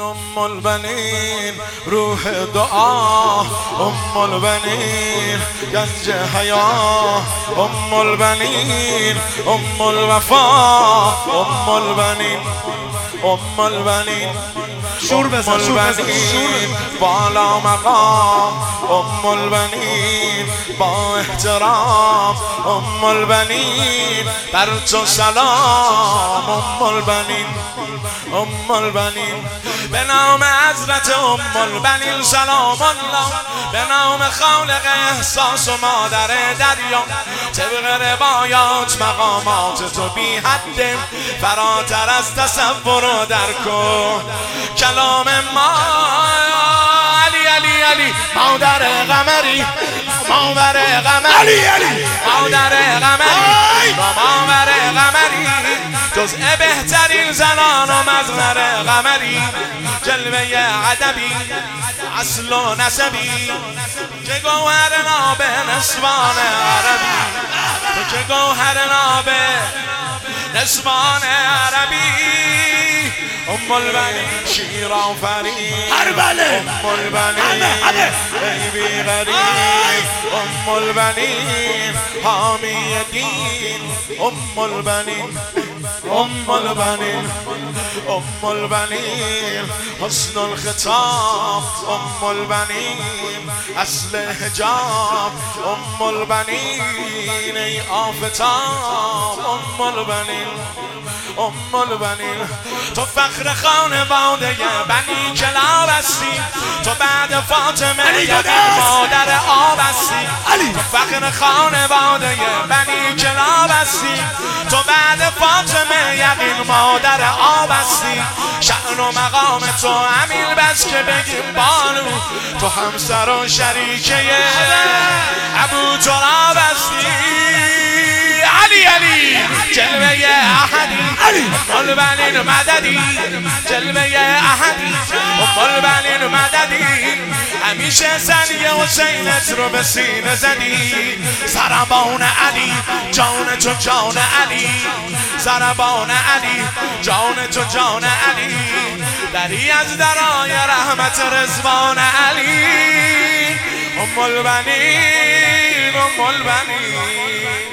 ام البنین روح دعا، ام البنین گنج حیا، ام البنین ام الوفا، ام البنین ام البنین شور بزن شور بالا مقام، ام البنین با احترام، ام البنین بر تو سلام، ام البنین ام البنین به نام حضرت ام البنین سلام الله، به نام خالق احساس و مادر دریا، طبق روایات مقامات تو بی حد، فراتر از تصور و درک و کلام ما. علی علی علی مادر قمری، مادر قمری، مادر قمری، مادر قمری، جزء بهترین زنان و مظهر قمری، جلوه ادبی اصل و نسبی، که گوهر ناب نسبان عربی، تو که گوهر ناب نسبان عربی، ام البنین شیر آفرین، ام البنین ای بی غریب، ام البنین حامی دین، ام البنین ام البنین ام البنین حسن الخطاب، ام البنین اصل حجاب، ام البنین ای آفتاب، ام البنین ام البنین تو فخر خانواده بنی کلاب هستی، تو بعد فاطمه یقین مادر آب هستی، تو فخر خانواده بنی کلاب هستی، تو بعد فاطمه یقین مادر آب هستی، شأن و مقام تو امیر بس که بگیم بانو، تو همسر و شریکه ابو تراب هستی. علی علی جلوه احدی، ام البنین مددی، جلوه احدی، ام البنین مددی، همیشه زنی حسینت رو به سینه زدی، سربان علی جان تو جان علی، سربان علی جان تو جان علی، دری از درای رحمت رضوان علی، ام البنین ام البنین.